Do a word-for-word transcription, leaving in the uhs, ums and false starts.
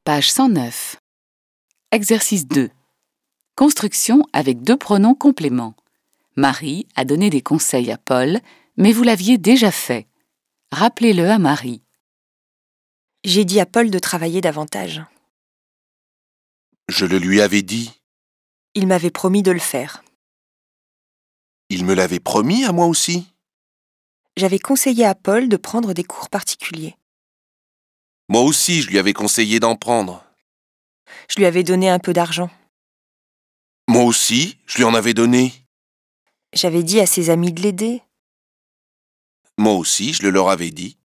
Page cent neuf. Exercice deux. Construction avec deux pronoms compléments. Marie a donné des conseils à Paul, mais vous l'aviez déjà fait. Rappelez-le à Marie. J'ai dit à Paul de travailler davantage. Je le lui avais dit. Il m'avait promis de le faire. Il me l'avait promis à moi aussi. J'avais conseillé à Paul de prendre des cours particuliers. Moi aussi, je lui avais conseillé d'en prendre. Je lui avais donné un peu d'argent. Moi aussi, je lui en avais donné. J'avais dit à ses amis de l'aider. Moi aussi, je le leur avais dit.